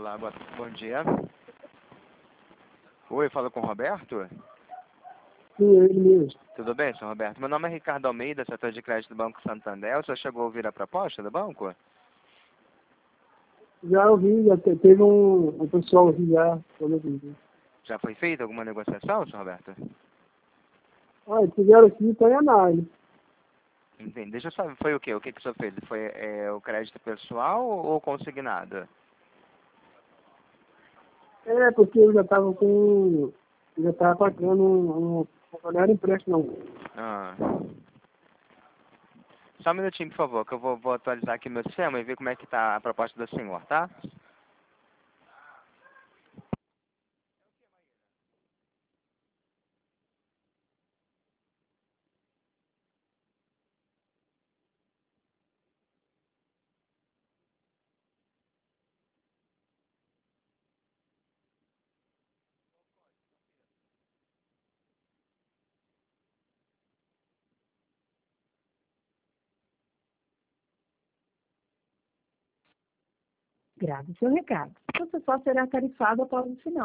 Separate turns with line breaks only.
Olá, bom dia. Oi, falo com o Roberto?
Sim, ele mesmo.
Tudo bem, senhor Roberto? Meu nome é Ricardo Almeida, setor de crédito do Banco Santander. O senhor chegou a ouvir a proposta do banco?
Já ouvi, já teve um pessoal aqui já, quando eu vi.
Já foi feita alguma negociação, senhor Roberto?
Ah, eles fizeram aqui para em análise.
Entendi. Deixa eu saber, foi o quê? O que que o senhor fez? Foi o crédito pessoal ou consignado?
É, porque eu já estava com. Eu já estava pagando não era empréstimo, não.
Ah. Só um minutinho, por favor, que eu vou atualizar aqui meu sistema e ver como é que tá a proposta do senhor, tá?
Grave seu recado. Você só será tarifado após o final.